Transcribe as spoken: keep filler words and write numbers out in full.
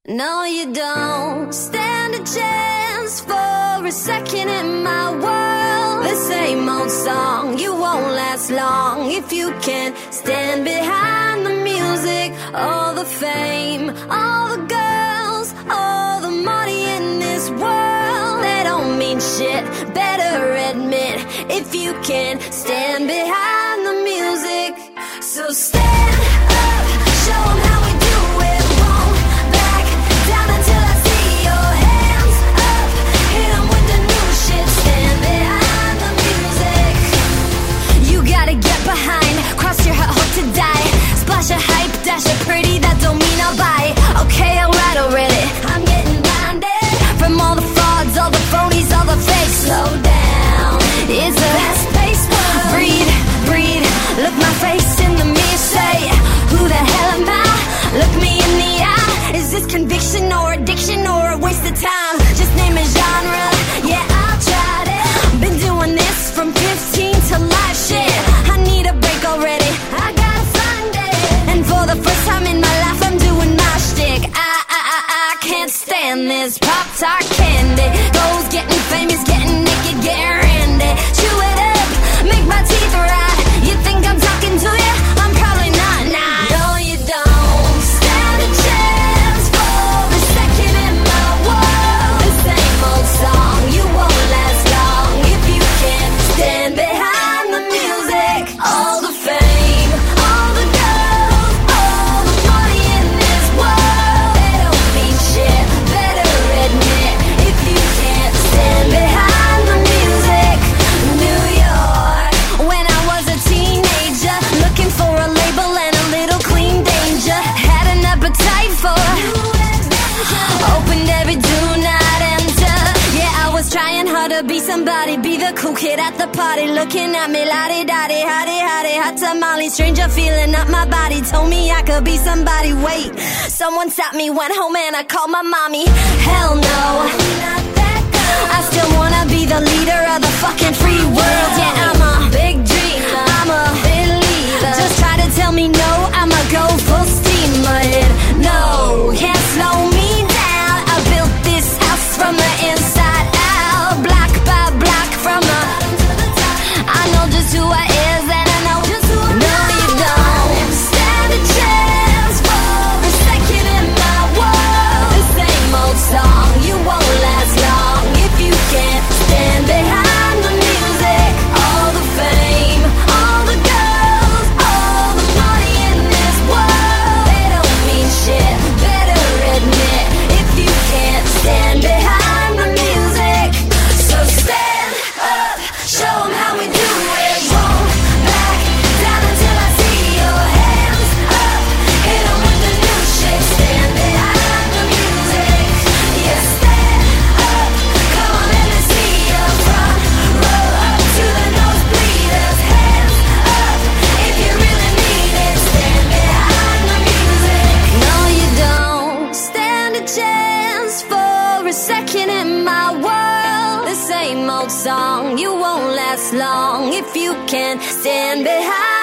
No, you don't stand a chance for a second in my world. The same old song, you won't last long if you can't stand behind the music. All the fame, all the girls, all the money in this world, they don't mean shit, better admit if you can't stand behind the music. So stand up, show 'em how we do it. Won't back down until I see your hands up. Hit 'em with the new shit, stand behind the music. You gotta get behind, cross your heart, hope to die. Splash a hype, dash a pretty, that don't mean I'll buy. Okay, alright already, I'm getting blinded from all the frauds, all the phonies, all the fakes. Slow down, it's a fast-paced world. Breathe, breathe, look my face in the mirror, say, who the hell am I? Look me in the eye. Is this conviction or addiction or a waste of time? Just name a genre, yeah, I've tried it. Been doing this from fifteen to live shit. I need a break already, I gotta find it. And for the first time in my life I'm doing my shtick. I, I, I, I can't stand this Pop-Tart candy. Those getting famous, getting naked, getting randy. Chew it up, make my teeth right. You think I'm talking to you? I'm probably not, nah. No, you don't stand a chance for a second in my world. The same old song, you won't last long if you can't stand behind the music. All the fame, all the girls, all the money in this world, they don't mean shit, better admit if you can't stand behind the music. New York, when I was a teenager, looking for a label and a little clean danger. Had an appetite for new adventure, opened every do not enter. Yeah, I was trying hard to be somebody, be the cool kid at the party, looking at me la-di-da-di, hotty-hotty, hot tamale. Stranger feeling up my body, told me I could be somebody. Wait, someone stopped me, went home and I called my mommy. Hell no, not that girl. I still wanna be the leader of the fucking free world. Yeah, I'm a big dreamer, I'm a believer. Just try to tell me no, I'ma go full steam ahead. No, can't slow me down. I built this house from the inside out, block by block from the I know just who I is and I know just who I am. No, you don't stand a chance for a second in my world. The same old song, you won't last long if you can't stand behind the music. All the fame, all the girls, all the money in this world, they don't mean shit, better admit if you can't stand behind the music. So stand up, show 'em how we do it. Won't back down until I see your hands up. Hit 'em with the new shit, stand behind the music. Yeah, stand up, come on, let me see your front row up to the nosebleeders. Hands up, if you really mean it, stand behind the music. No, you don't stand a chance for a second in my world. The same old song, you won't last long if you can't stand behind